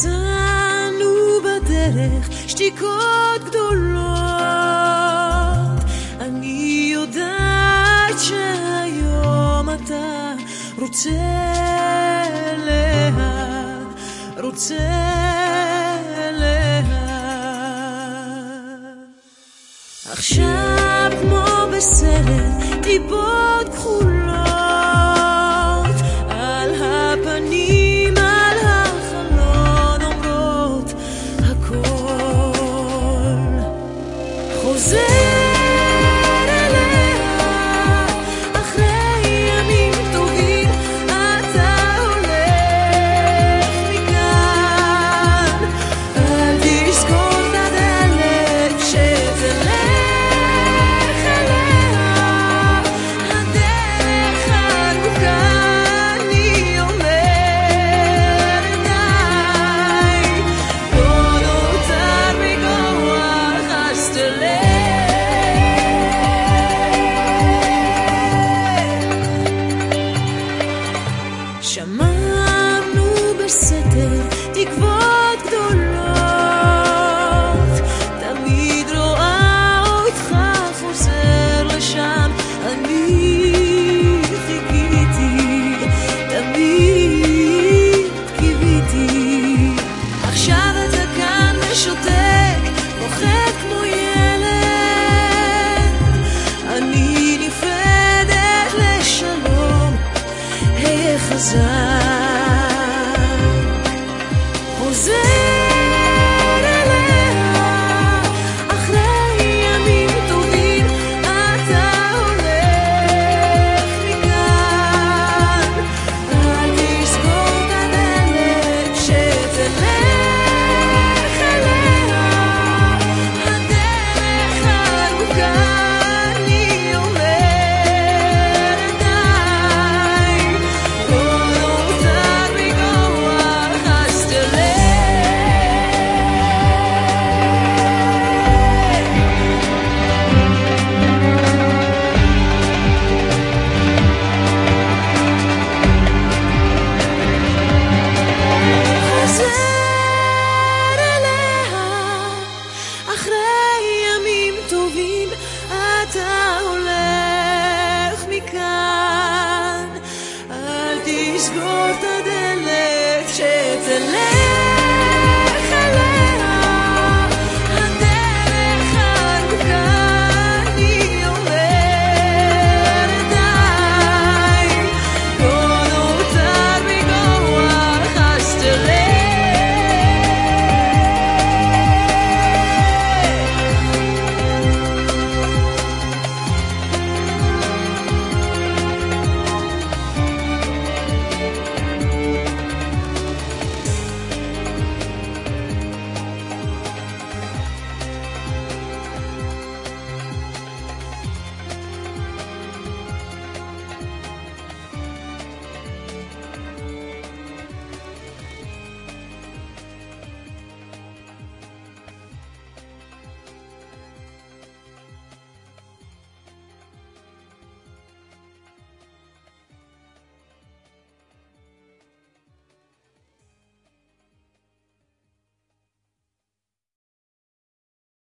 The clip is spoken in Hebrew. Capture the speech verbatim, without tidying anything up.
יצאנו בדרך שתיקות גדולות, אני יודעת שהיום אתה רוצה לאט, רוצה לאט. עכשיו כמו בסרט טיפות כחולות על הפנים, על החלון אומרות הכל חוזר שמענו בסתר תקוות גדולות, תמיד רואה אותך חוזר לשם, אני חיכיתי, תמיד קיוויתי. עכשיו אתה כאן ושותק, פוחד כמו ילד, אני נפרדת לשלום, היה חזק חוזר אליה אחרי ימים טובים, אתה הולך מכאן, אל תסגור את הדלת שתלך